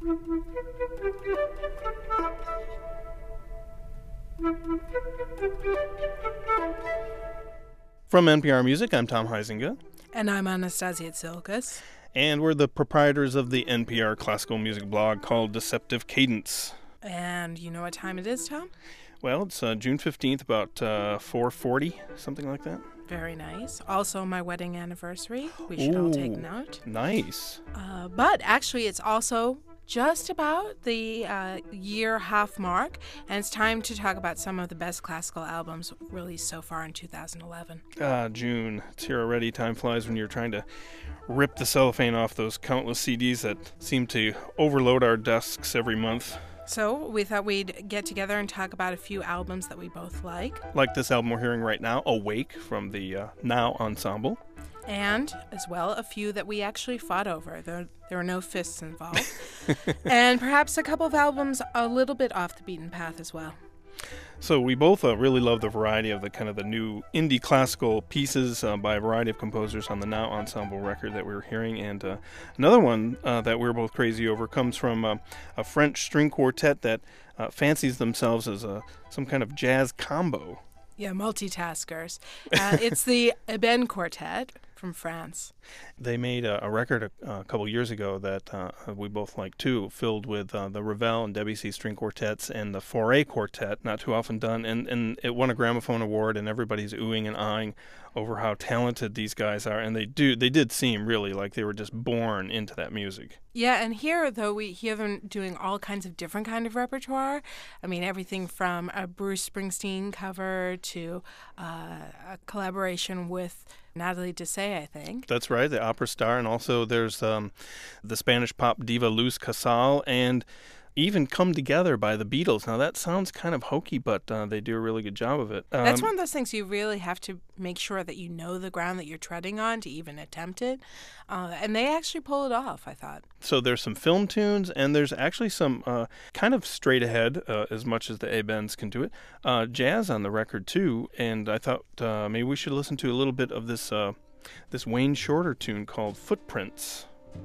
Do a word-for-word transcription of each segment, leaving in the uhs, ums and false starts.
From N P R Music, I'm Tom Huizinga. And I'm Anastasia Tsilkas. And we're the proprietors of the N P R classical music blog called Deceptive Cadence. And you know what time it is, Tom? Well, it's uh, June fifteenth, about uh, four forty, something like that. Very nice. Also my wedding anniversary. We should Ooh, all take note. Nice. Uh, but actually, it's also just about the uh, year half mark, and it's time to talk about some of the best classical albums released so far in two thousand eleven. Ah, June. It's here already. Time flies when you're trying to rip the cellophane off those countless C Ds that seem to overload our desks every month. So we thought we'd get together and talk about a few albums that we both like. Like this album we're hearing right now, Awake, from the uh, Now Ensemble. And, as well, a few that we actually fought over. There, there were no fists involved. And perhaps a couple of albums a little bit off the beaten path as well. So we both uh, really love the variety of the kind of the new indie classical pieces uh, by a variety of composers on the Now Ensemble record that we were hearing. And uh, another one uh, that we're both crazy over comes from uh, a French string quartet that uh, fancies themselves as a, some kind of jazz combo. Yeah, multitaskers. Uh, it's the Eben Quartet from France. They made a, a record a, a couple years ago that uh, we both like too, filled with uh, the Ravel and Debussy string quartets and the Fauré Quartet, not too often done, and, and it won a gramophone award, and everybody's oohing and eyeing over how talented these guys are, and they do they did seem really like they were just born into that music. Yeah, and here, though, we hear them doing all kinds of different kind of repertoire. I mean, everything from a Bruce Springsteen cover to uh, a collaboration with Natalie Dessay, I think. That's right, the opera star, and also there's um, the Spanish pop diva Luz Casal, and even Come Together by the Beatles. Now, that sounds kind of hokey, but uh, they do a really good job of it. Um, That's one of those things you really have to make sure that you know the ground that you're treading on to even attempt it. Uh, and they actually pull it off, I thought. So there's some film tunes, and there's actually some uh, kind of straight ahead, uh, as much as the Ebens can do it, uh, jazz on the record, too. And I thought uh, maybe we should listen to a little bit of this, uh, this Wayne Shorter tune called Footprints.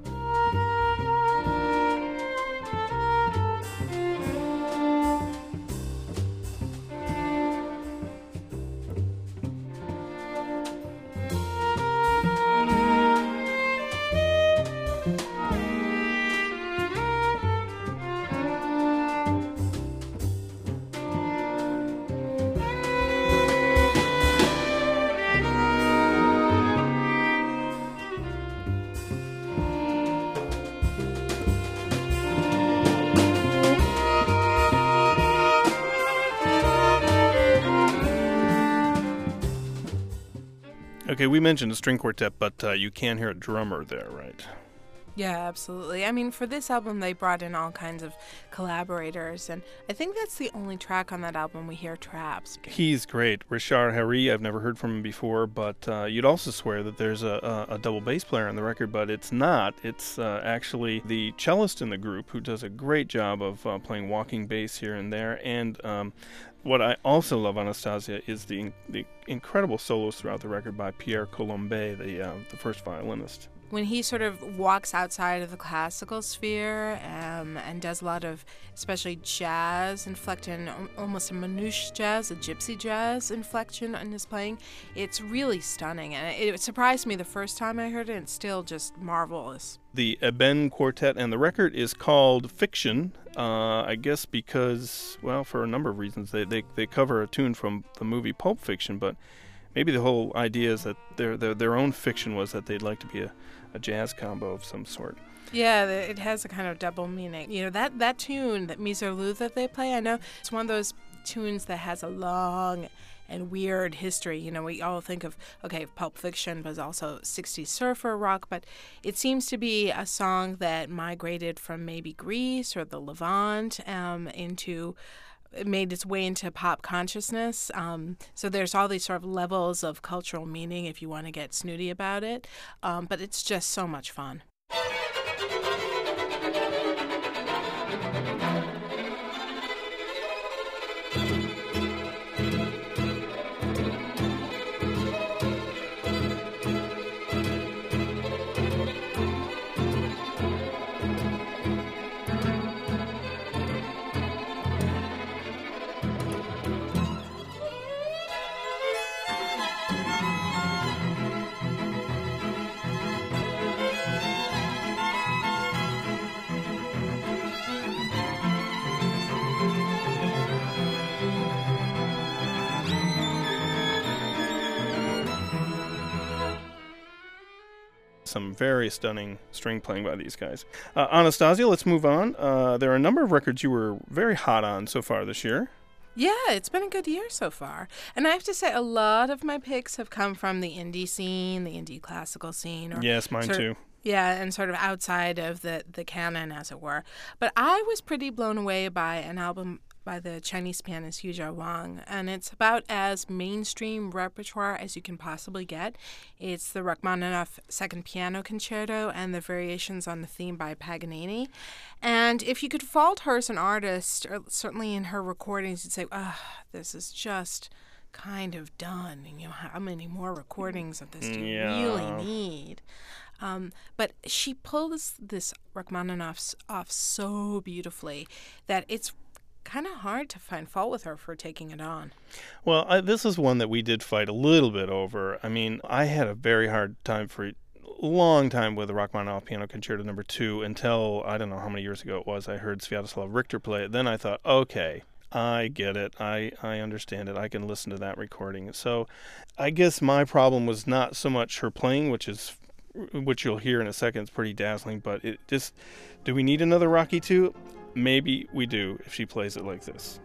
Okay, we mentioned a string quartet, but uh, you can hear a drummer there, right? Yeah, absolutely. I mean, for this album, they brought in all kinds of collaborators, and I think that's the only track on that album we hear traps. He's great. Richard Herry, I've never heard from him before, but uh, you'd also swear that there's a, a, a double bass player on the record, but it's not. It's uh, actually the cellist in the group who does a great job of uh, playing walking bass here and there, and um, what I also love, Anastasia, is the the incredible solos throughout the record by Pierre Colombe, the uh, the first violinist. When he sort of walks outside of the classical sphere um, and does a lot of, especially jazz, inflecting almost a manouche jazz, a gypsy jazz inflection in his playing, it's really stunning. And it surprised me the first time I heard it, and it's still just marvelous. The Eben Quartet, and the record is called Fiction, uh, I guess because, well, for a number of reasons. They, they, they cover a tune from the movie Pulp Fiction, but maybe the whole idea is that their their, their own fiction was that they'd like to be a, a jazz combo of some sort. Yeah, it has a kind of double meaning. You know, that, that tune, that Miserlou that they play, I know it's one of those tunes that has a long and weird history. You know, we all think of, okay, Pulp Fiction was also sixties surfer rock, but it seems to be a song that migrated from maybe Greece or the Levant um, into... It made its way into pop consciousness. Um, so there's all these sort of levels of cultural meaning if you want to get snooty about it. Um, but it's just so much fun. some very stunning string playing by these guys. Uh, Anastasia, let's move on. Uh, there are a number of records you were very hot on so far this year. Yeah, it's been a good year so far. And I have to say, a lot of my picks have come from the indie scene, the indie classical scene. Or yes, mine sort of, too. Yeah, and sort of outside of the, the canon, as it were. But I was pretty blown away by an album by the Chinese pianist Yuzhou Wang, and it's about as mainstream repertoire as you can possibly get. It's the Rachmaninoff Second Piano Concerto and the variations on the theme by Paganini. And if you could fault her as an artist, or certainly in her recordings, you'd say, ah, oh, this is just kind of done. You know, how many more recordings of this do you yeah. really need? Um, but she pulls this Rachmaninoff off so beautifully that it's kind of hard to find fault with her for taking it on. Well, I, this is one that we did fight a little bit over. I mean, I had a very hard time for a long time with the Rachmaninoff Piano Concerto number two until, I don't know how many years ago it was, I heard Sviatoslav Richter play it. Then I thought, okay, I get it. I, I understand it. I can listen to that recording. So I guess my problem was not so much her playing, which is which you'll hear in a second. It's pretty dazzling, but it just, do we need another Rocky two? Maybe we do if she plays it like this.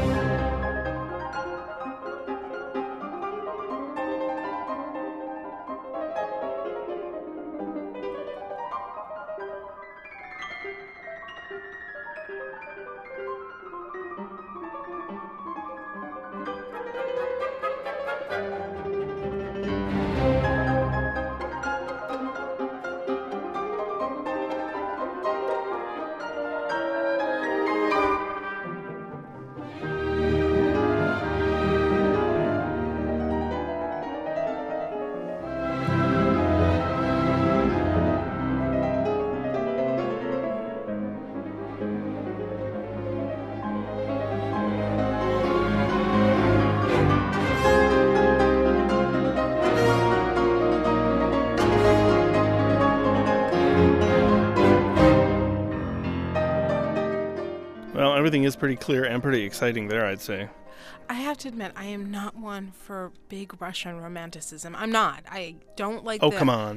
Everything is pretty clear and pretty exciting there, I'd say. I have to admit, I am not one for big Russian romanticism. I'm not. I don't like Oh, the... come on.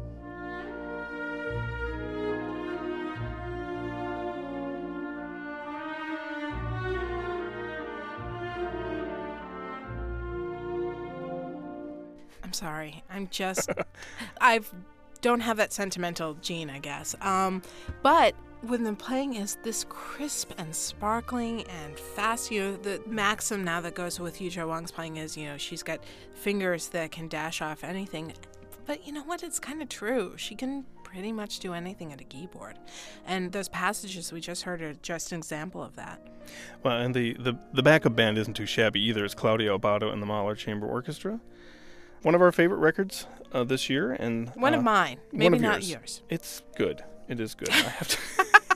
I'm sorry. I'm just... I don't have that sentimental gene, I guess. Um, but... when the playing is this crisp and sparkling and fast, you know, the maxim now that goes with Yuzhou Wang's playing is, you know, she's got fingers that can dash off anything. But you know what? It's kind of true. She can pretty much do anything at a keyboard. And those passages we just heard are just an example of that. Well, and the, the, the backup band isn't too shabby either. It's Claudio Abbado and the Mahler Chamber Orchestra. One of our favorite records uh, this year. And One uh, of mine. Maybe one of not yours. yours. It's good. It is good. I have to...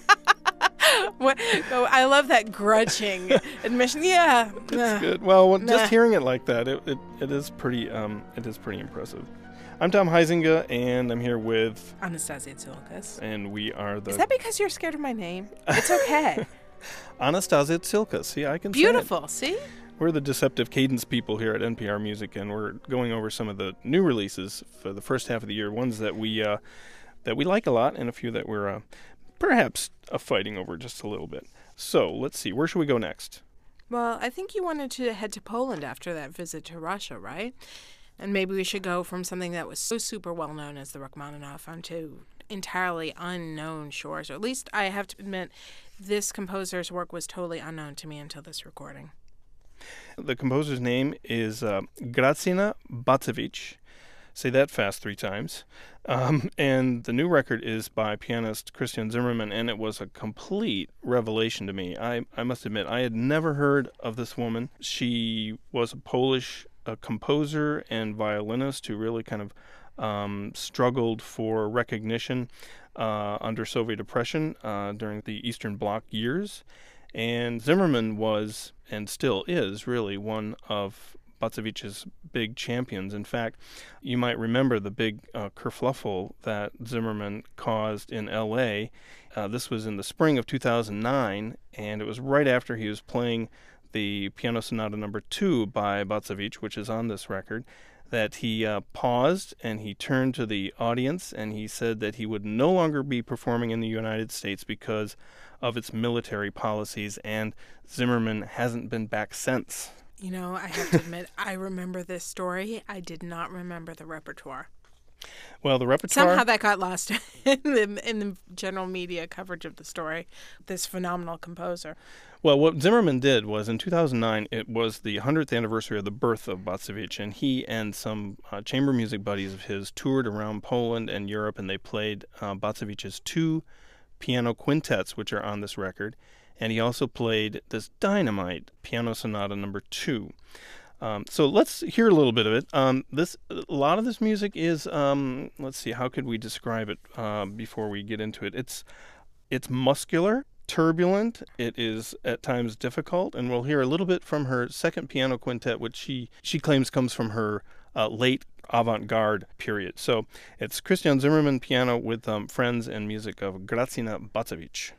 What, oh, I love that grudging admission. Yeah, it's nah. good. Well, Nah. just hearing it like that, it, it it is pretty um it is pretty impressive. I'm Tom Huizinga, and I'm here with Anastasia Tsilkas. and we are the Is that because you're scared of my name? It's okay. Anastasia Tsilka. See, I can Beautiful. See? say it. We're the Deceptive Cadence people here at N P R Music, and we're going over some of the new releases for the first half of the year. Ones that we uh, that we like a lot, and a few that we're uh, perhaps uh, fighting over just a little bit. So let's see, where should we go next? Well, I think you wanted to head to Poland after that visit to Russia, right? And maybe we should go from something that was so super well known as the Rachmaninoff onto entirely unknown shores. Or at least I have to admit, this composer's work was totally unknown to me until this recording. The composer's name is uh, Gracina Bacevich. Say that fast three times. Um, and the new record is by pianist Christian Zimmermann, and it was a complete revelation to me. I, I must admit, I had never heard of this woman. She was a Polish uh, composer and violinist who really kind of um, struggled for recognition uh, under Soviet oppression uh, during the Eastern Bloc years. And Zimmermann was, and still is, really one of Bacevich's big champions. In fact, you might remember the big uh, kerfluffle that Zimmermann caused in L A. Uh, this was in the spring of two thousand nine, and it was right after he was playing the Piano Sonata Number Two by Bacevich, which is on this record. that he uh, paused and he turned to the audience and he said that he would no longer be performing in the United States because of its military policies, and Zimmerman hasn't been back since. You know, I have to admit, I remember this story. I did not remember the repertoire. Well, the repertoire... Somehow that got lost in the, in the general media coverage of the story, this phenomenal composer. Well, what Zimmerman did was, in two thousand nine, it was the one hundredth anniversary of the birth of Bacewicz, and he and some uh, chamber music buddies of his toured around Poland and Europe, and they played uh, Bacewicz's two piano quintets, which are on this record, and he also played this dynamite Piano Sonata number two. Um, so let's hear a little bit of it. Um, this a lot of this music is, um, let's see, how could we describe it uh, before we get into it? It's it's muscular, turbulent. It is at times difficult, and we'll hear a little bit from her second piano quintet, which she she claims comes from her uh, late avant-garde period. So it's Christian Zimmerman piano with um, friends and music of Grażyna Bacewicz.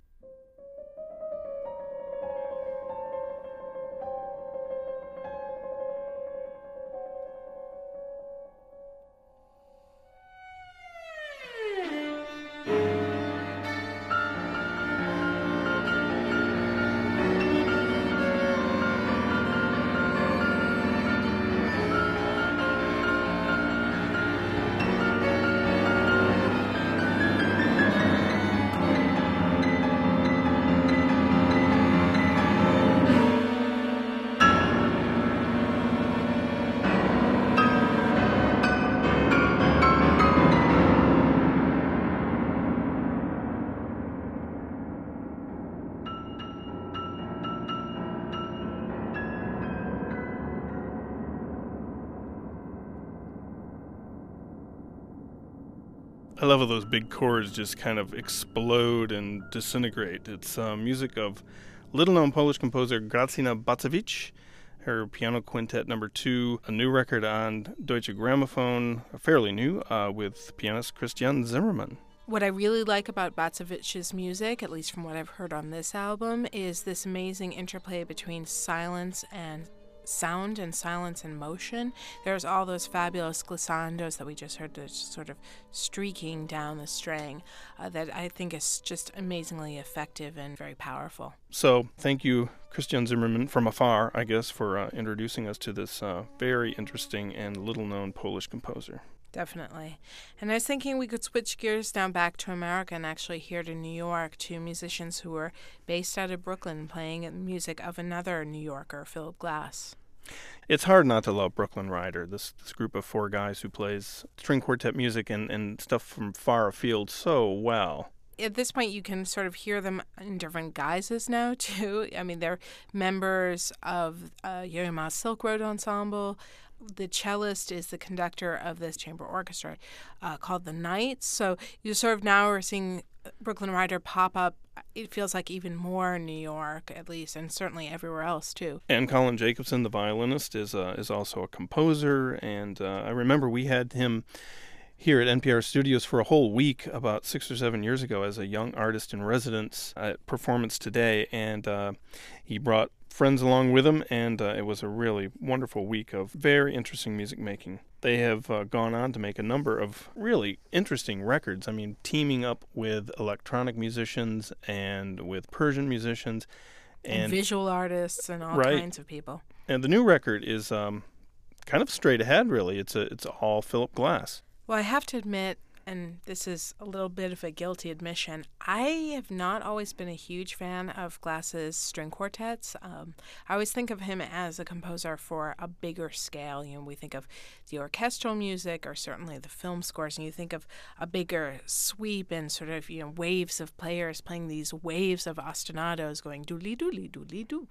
I love how those big chords just kind of explode and disintegrate. It's uh, music of little-known Polish composer Grażyna Bacewicz, her piano quintet number two, a new record on Deutsche Grammophon, fairly new, uh, with pianist Christian Zimmerman. What I really like about Bacewicz's music, at least from what I've heard on this album, is this amazing interplay between silence and sound and silence and motion. There's all those fabulous glissandos that we just heard, just sort of streaking down the string, uh, that I think is just amazingly effective and very powerful. So thank you, Christian Zimmerman, from afar, I guess, for uh, introducing us to this uh, very interesting and little-known Polish composer. Definitely. And I was thinking we could switch gears down back to America and actually here to New York, to musicians who were based out of Brooklyn playing music of another New Yorker, Philip Glass. It's hard not to love Brooklyn Rider, this this group of four guys who plays string quartet music and, and stuff from far afield so well. At this point, you can sort of hear them in different guises now, too. I mean, they're members of uh, Yo-Yo Ma Silk Road Ensemble. The cellist is the conductor of this chamber orchestra uh, called the Knights. So you sort of now are seeing Brooklyn Rider pop up. It feels like even more in New York, at least, and certainly everywhere else, too. And Colin Jacobson, the violinist, is uh, is also a composer. And uh, I remember we had him here at N P R Studios for a whole week about six or seven years ago as a young artist in residence at Performance Today. And uh, he brought friends along with him, and uh, it was a really wonderful week of very interesting music making. They have uh, gone on to make a number of really interesting records. I mean, teaming up with electronic musicians and with Persian musicians. And, and visual artists and all right. kinds of people. And the new record is um, kind of straight ahead, really. It's a, it's all Philip Glass. Well, I have to admit, and this is a little bit of a guilty admission, I have not always been a huge fan of Glass's string quartets. Um, I always think of him as a composer for a bigger scale. You know, we think of the orchestral music or certainly the film scores, and you think of a bigger sweep and sort of, you know, waves of players playing these waves of ostinatos going doodly doodly doodly doo.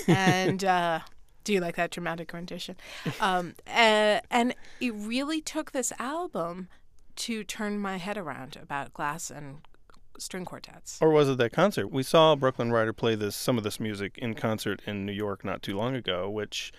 And uh, do you like that dramatic rendition? Um, uh, and it really took this album to turn my head around about Glass and string quartets. Or was it that concert? We saw Brooklyn Rider play this some of this music in concert in New York not too long ago, which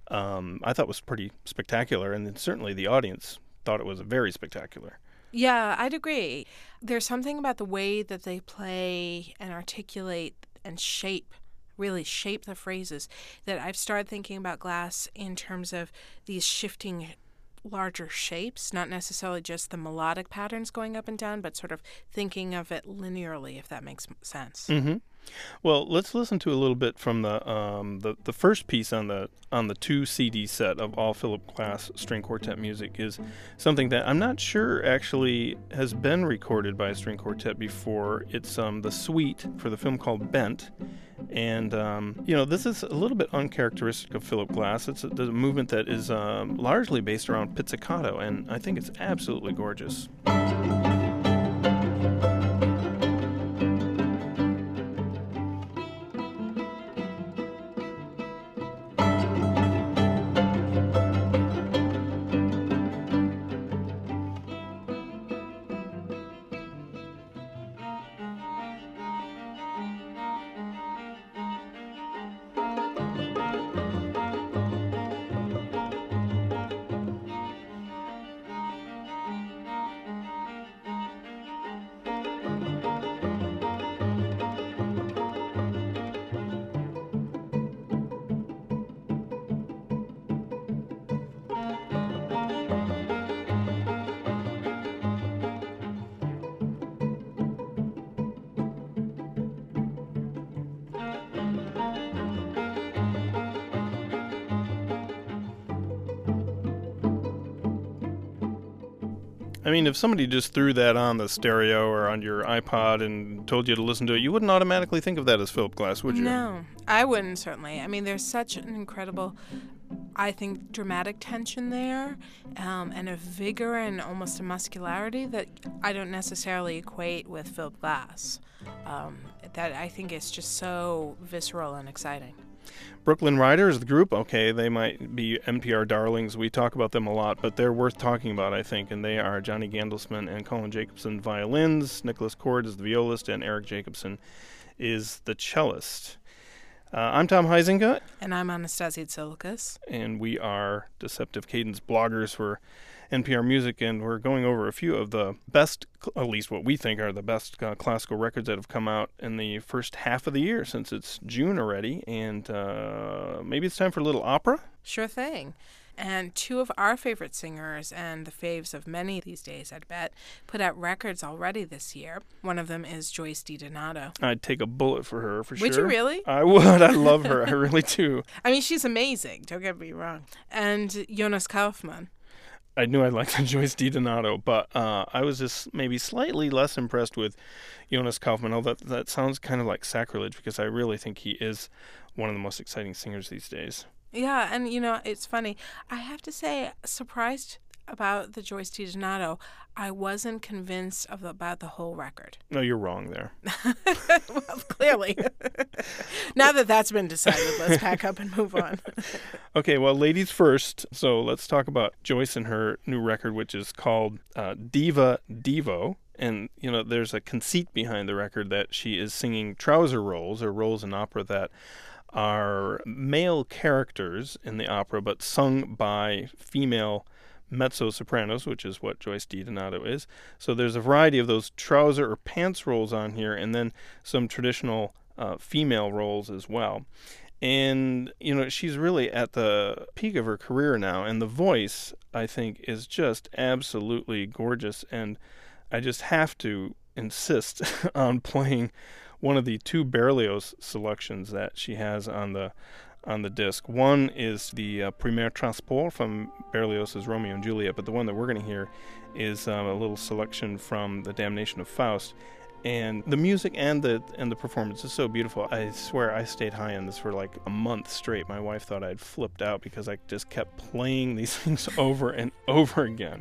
um, I thought was pretty spectacular, and certainly the audience thought it was very spectacular. Yeah, I'd agree. There's something about the way that they play and articulate and shape, really shape the phrases, that I've started thinking about Glass in terms of these shifting larger shapes, not necessarily just the melodic patterns going up and down, but sort of thinking of it linearly, if that makes sense. Mm-hmm. Well, let's listen to a little bit from the um, the the first piece on the on the two C D set of all Philip Glass string quartet music is something that I'm not sure actually has been recorded by a string quartet before. It's um, the suite for the film called Bent. And, um, you know, this is a little bit uncharacteristic of Philip Glass. It's a, a movement that is um, largely based around pizzicato, and I think it's absolutely gorgeous. I mean, if somebody just threw that on the stereo or on your iPod and told you to listen to it, you wouldn't automatically think of that as Philip Glass, would you? No, I wouldn't, certainly. I mean, there's such an incredible, I think, dramatic tension there, um, and a vigor and almost a muscularity that I don't necessarily equate with Philip Glass. Um, that I think is just so visceral and exciting. Brooklyn Riders, the group, okay, they might be N P R darlings. We talk about them a lot, but they're worth talking about, I think. And they are Johnny Gandelsman and Colin Jacobson violins, Nicholas Cord is the violist, and Eric Jacobson is the cellist. Uh, I'm Tom Huizinga. And I'm Anastasia Tsoukalos. And we are Deceptive Cadence bloggers for N P R Music, and we're going over a few of the best, at least what we think are the best uh, classical records that have come out in the first half of the year, since it's June already, and uh, maybe it's time for a little opera? Sure thing. And two of our favorite singers, and the faves of many these days, I'd bet, put out records already this year. One of them is Joyce DiDonato. I'd take a bullet for her, for would sure. Would you really? I would. I love her. I really do. I mean, she's amazing. Don't get me wrong. And Jonas Kaufmann. I knew I liked Joyce DiDonato, but uh, I was just maybe slightly less impressed with Jonas Kaufmann. Although that, that sounds kind of like sacrilege, because I really think he is one of the most exciting singers these days. Yeah, and, you know, it's funny. I have to say, surprised about the Joyce DiDonato, I wasn't convinced of the, about the whole record. No, you're wrong there. Well, clearly. Now that that's been decided, let's pack up and move on. Okay, well, ladies first. So let's talk about Joyce and her new record, which is called uh, Diva Devo. And, you know, there's a conceit behind the record that she is singing trouser roles, or roles in opera that are male characters in the opera, but sung by female mezzo-sopranos, which is what Joyce DiDonato is. So there's a variety of those trouser or pants roles on here, and then some traditional uh, female roles as well. And, you know, she's really at the peak of her career now, and the voice, I think, is just absolutely gorgeous, and I just have to insist on playing one of the two Berlioz selections that she has on the on the disc. One is the uh, Premier Transport from Berlioz's Romeo and Juliet, but the one that we're going to hear is um, a little selection from The Damnation of Faust. And the music and the and the performance is so beautiful. I swear I stayed high on this for like a month straight. My wife thought I'd flipped out because I just kept playing these things over and over again.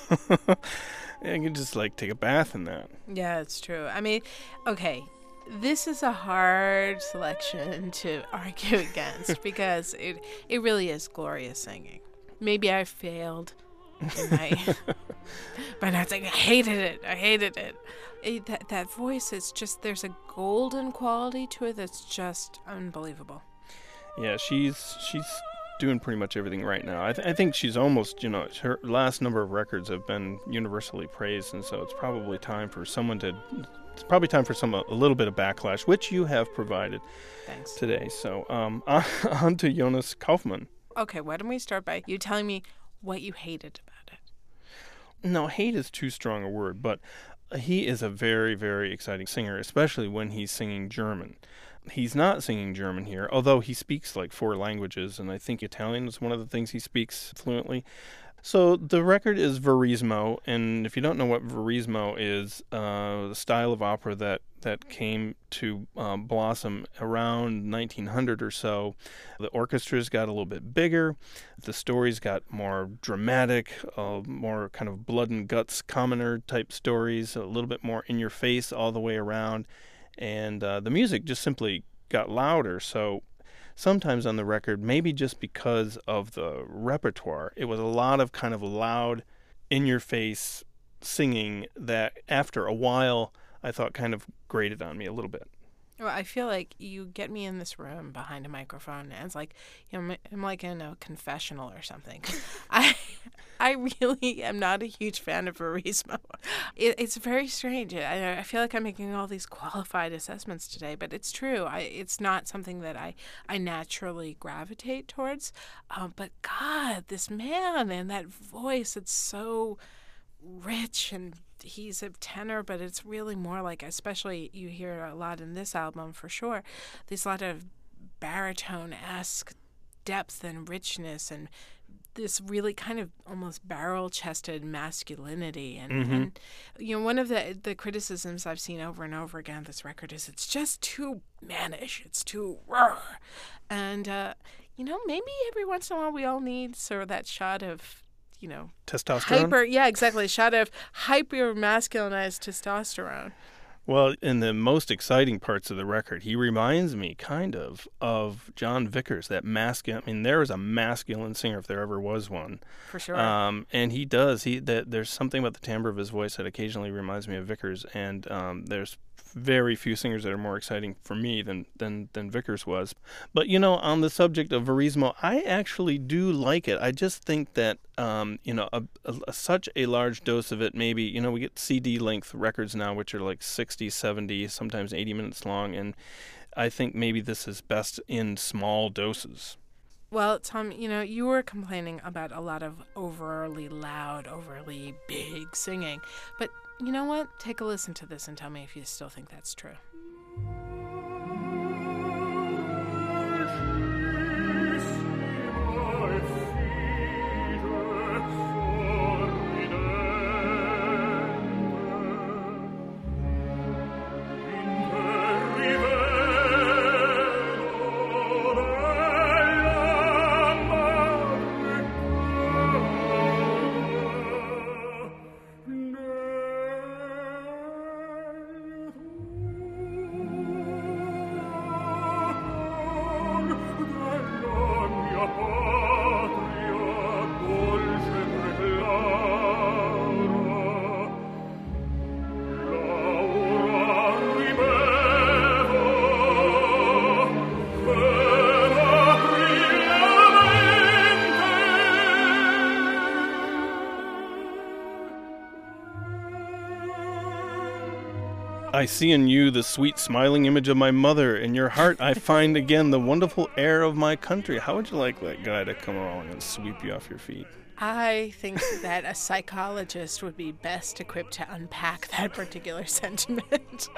I can just like take a bath in that. Yeah, it's true. I mean, okay, this is a hard selection to argue against because it it really is glorious singing. Maybe I failed in my by not saying I hated it. I hated it. it. That that voice is just, there's a golden quality to it that's just unbelievable. Yeah, she's she's doing pretty much everything right now. I, th- I think she's almost, you know, her last number of records have been universally praised, and so it's probably time for someone to, it's probably time for some a little bit of backlash, which you have provided Thanks. today. So um, on, on to Jonas Kaufmann. Okay, why don't we start by you telling me what you hated about it? No, hate is too strong a word, but he is a very, very exciting singer, especially when he's singing German. He's not singing German here, although he speaks like four languages, and I think Italian is one of the things he speaks fluently. So the record is Verismo, and if you don't know what Verismo is, uh, the style of opera that, that came to um, blossom around nineteen hundred or so. The orchestras got a little bit bigger, the stories got more dramatic, uh, more kind of blood and guts commoner type stories, a little bit more in your face all the way around. And uh, the music just simply got louder. So sometimes on the record, maybe just because of the repertoire, it was a lot of kind of loud, in-your-face singing that after a while I thought kind of grated on me a little bit. Well, I feel like you get me in this room behind a microphone, and it's like, you know, I'm like in a confessional or something. I I really am not a huge fan of Verismo. It, it's very strange. I, I feel like I'm making all these qualified assessments today, but it's true. I it's not something that I, I naturally gravitate towards. Um, but God, this man and that voice, it's so rich, and he's a tenor, but it's really more like, especially you hear a lot in this album for sure, there's a lot of baritone-esque depth and richness and this really kind of almost barrel-chested masculinity. And, Mm-hmm. and you know, one of the the criticisms I've seen over and over again of this record is it's just too mannish. It's too raw. And, uh, you know, maybe every once in a while we all need sort of that shot of, you know, Testosterone? hyper, yeah, exactly. A shot of hyper masculinized testosterone. Well, in the most exciting parts of the record, he reminds me kind of of John Vickers, that masculine. I mean, there is a masculine singer if there ever was one. For sure. Um, and he does. He that there's something about the timbre of his voice that occasionally reminds me of Vickers. And um, there's very few singers that are more exciting for me than, than, than Vickers was. But, you know, on the subject of Verismo, I actually do like it. I just think that, um, you know, a, a, a, such a large dose of it, maybe, you know, we get C D-length records now, which are like sixty, seventy, sometimes eighty minutes long, and I think maybe this is best in small doses. Well, Tom, you know, you were complaining about a lot of overly loud, overly big singing. But you know what? Take a listen to this and tell me if you still think that's true. I see in you the sweet smiling image of my mother. In your heart I find again the wonderful air of my country. How would you like that guy to come along and sweep you off your feet? I think that a psychologist would be best equipped to unpack that particular sentiment.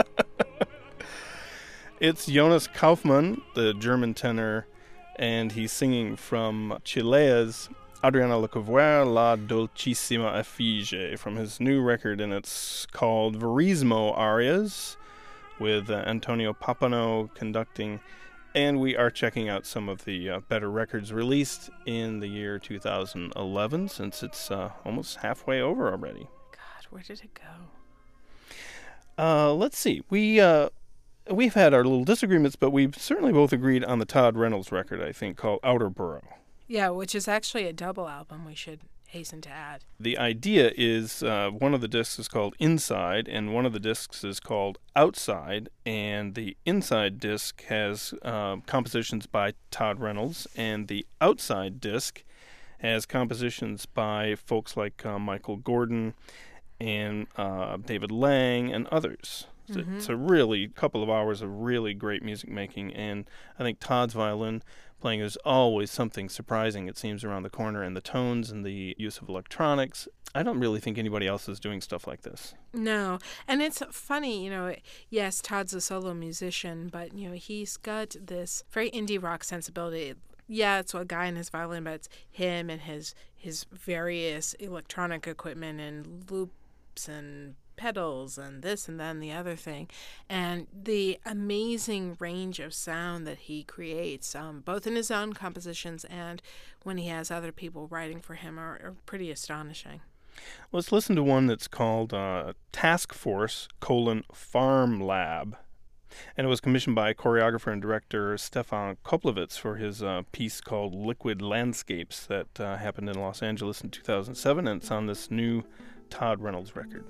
It's Jonas Kaufmann, the German tenor, and he's singing from Chilea's Adriana Lecouvreur, La Dolcissima Effigie, from his new record, and it's called Verismo Arias, with uh, Antonio Pappano conducting. And we are checking out some of the uh, better records released in the year two thousand eleven, since it's uh, almost halfway over already. God, where did it go? Uh, let's see. We, uh, we've had our little disagreements, but we've certainly both agreed on the Todd Reynolds record, I think, called Outer Borough. Yeah, which is actually a double album, we should hasten to add. The idea is uh, one of the discs is called Inside, and one of the discs is called Outside, and the Inside disc has uh, compositions by Todd Reynolds, and the Outside disc has compositions by folks like uh, Michael Gordon and uh, David Lang and others. So mm-hmm. It's a really couple of hours of really great music making, and I think Todd's violin playing is always something surprising, it seems, around the corner, and the tones and the use of electronics. I don't really think anybody else is doing stuff like this. No, and it's funny, you know, yes, Todd's a solo musician, but, you know, he's got this very indie rock sensibility. Yeah, it's a guy and his violin, but it's him and his, his various electronic equipment and loops and pedals and this and then the other thing, and the amazing range of sound that he creates, um, both in his own compositions and when he has other people writing for him, are, are pretty astonishing. Let's listen to one that's called uh, Task Force colon Farm Lab, and it was commissioned by choreographer and director Stefan Koplowitz for his uh, piece called Liquid Landscapes that uh, happened in Los Angeles in two thousand seven, and it's on this new Todd Reynolds record.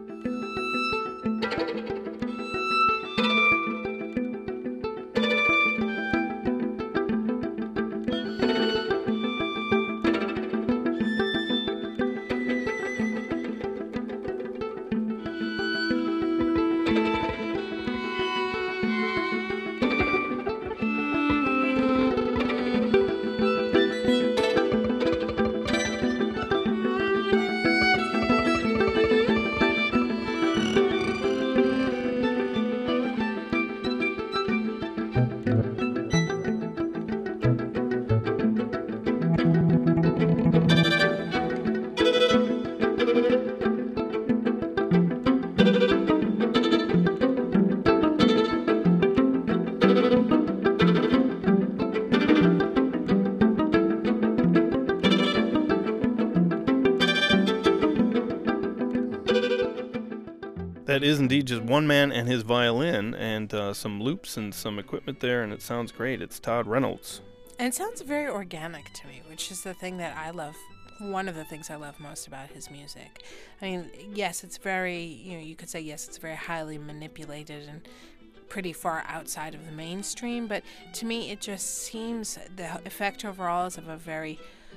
That is indeed just one man and his violin and uh, some loops and some equipment there, and it sounds great. It's Todd Reynolds. And it sounds very organic to me, which is the thing that I love, one of the things I love most about his music. I mean, yes, it's very, you know, you could say, yes, it's very highly manipulated and pretty far outside of the mainstream, but to me it just seems, the effect overall is of a very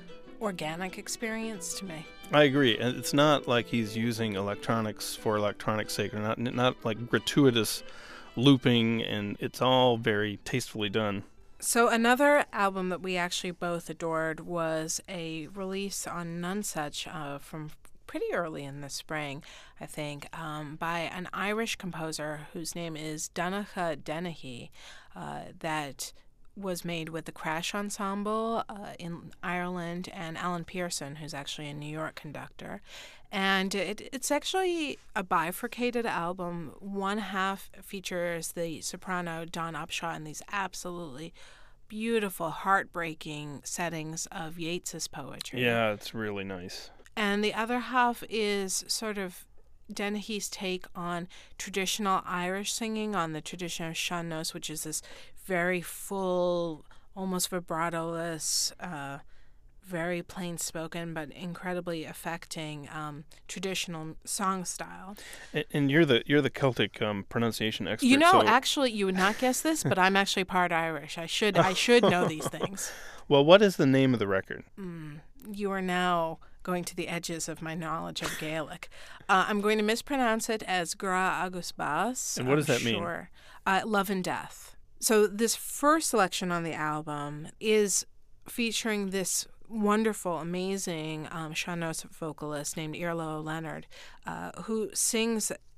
organic experience to me. I agree. And it's not like he's using electronics for electronics' sake, or not not like gratuitous looping, and it's all very tastefully done. So another album that we actually both adored was a release on Nonesuch uh, from pretty early in the spring, I think, um, by an Irish composer whose name is Donnacha Dennehy, uh, that was made with the Crash Ensemble uh, in Ireland, and Alan Pearson, who's actually a New York conductor. And it, it's actually a bifurcated album. One half features the soprano Dawn Upshaw in these absolutely beautiful, heartbreaking settings of Yeats's poetry. Yeah, it's really nice. And the other half is sort of Dennehy's take on traditional Irish singing, on the tradition of sean-nós, which is this very full, almost vibrato-less, uh, very plain-spoken, but incredibly affecting um, traditional song style. And, and you're the you're the Celtic um, pronunciation expert. You know, so... actually, you would not guess this, but I'm actually part Irish. I should I should know these things. Well, what is the name of the record? Mm, you are now going to the edges of my knowledge of Gaelic. Uh, I'm going to mispronounce it as Gra Agus Bas. And what does I'm that mean? Sure. Uh, love and death. So this first selection on the album is featuring this wonderful, amazing um, sean-nós vocalist named Iarla Leonard, uh, who sings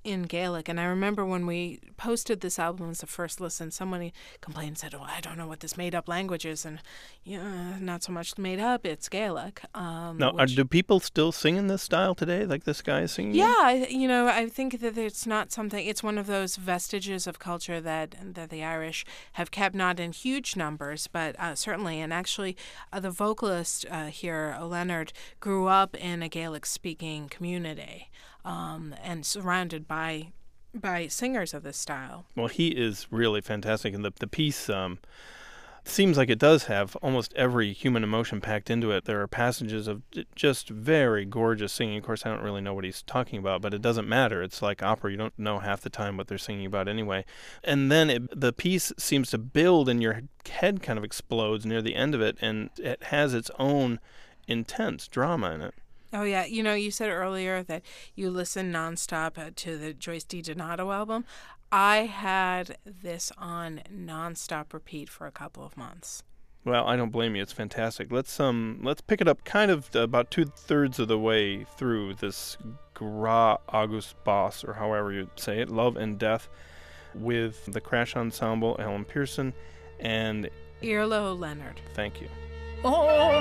in Gaelic. And I remember when we posted this album as a first listen, somebody complained and said, oh, I don't know what this made-up language is. And, yeah, not so much made up, it's Gaelic. Um, now, which, are, do people still sing in this style today, like this guy is singing? Yeah, I, you know, I think that it's not something, it's one of those vestiges of culture that, that the Irish have kept, not in huge numbers, but uh, certainly. And actually, uh, the vocalist uh, here, Leonard, grew up in a Gaelic-speaking community. Um, and surrounded by by singers of this style. Well, he is really fantastic, and the the piece um, seems like it does have almost every human emotion packed into it. There are passages of just very gorgeous singing. Of course, I don't really know what he's talking about, but it doesn't matter. It's like opera. You don't know half the time what they're singing about anyway. And then it, the piece seems to build, and your head kind of explodes near the end of it, and it has its own intense drama in it. Oh, yeah. You know, you said earlier that you listen nonstop uh, to the Joyce DiDonato album. I had this on nonstop repeat for a couple of months. Well, I don't blame you. It's fantastic. Let's um let's pick it up kind of about two-thirds of the way through this Gra August Boss, or however you say it, Love and Death, with the Crash Ensemble, Alan Pearson, and Iarla Leonard. Thank you. Oh,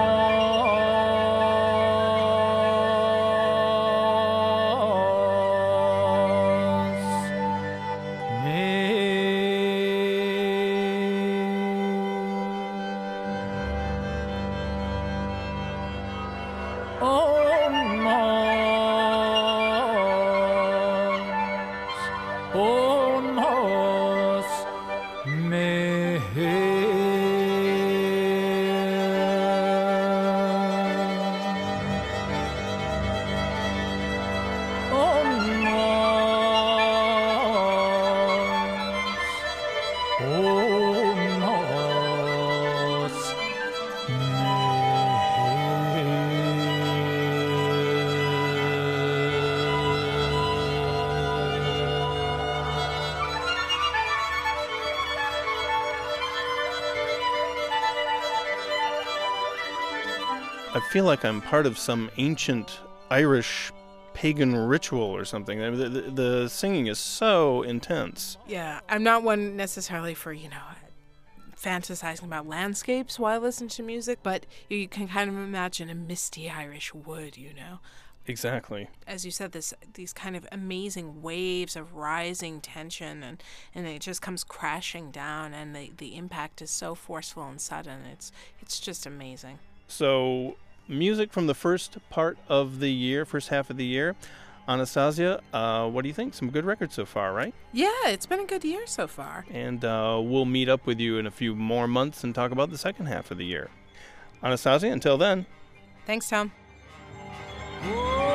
no. I feel like I'm part of some ancient Irish pagan ritual or something. The, the, the singing is so intense. Yeah, I'm not one necessarily for, you know, fantasizing about landscapes while I listen to music, but you can kind of imagine a misty Irish wood, you know. Exactly. As you said, this these kind of amazing waves of rising tension, and, and it just comes crashing down, and the, the impact is so forceful and sudden. It's it's just amazing. So, music from the first part of the year, first half of the year. Anastasia, uh, what do you think? Some good records so far, right? Yeah, it's been a good year so far. And uh, we'll meet up with you in a few more months and talk about the second half of the year. Anastasia, until then. Thanks, Tom. Oh.